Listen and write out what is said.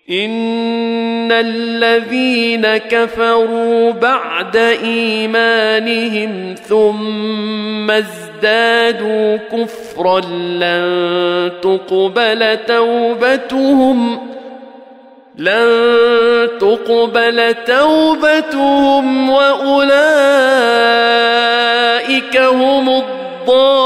إن الذين كفروا بعد إيمانهم ثم ازدادوا كفرا لن تقبل توبتهم وأولئك هم الضالون.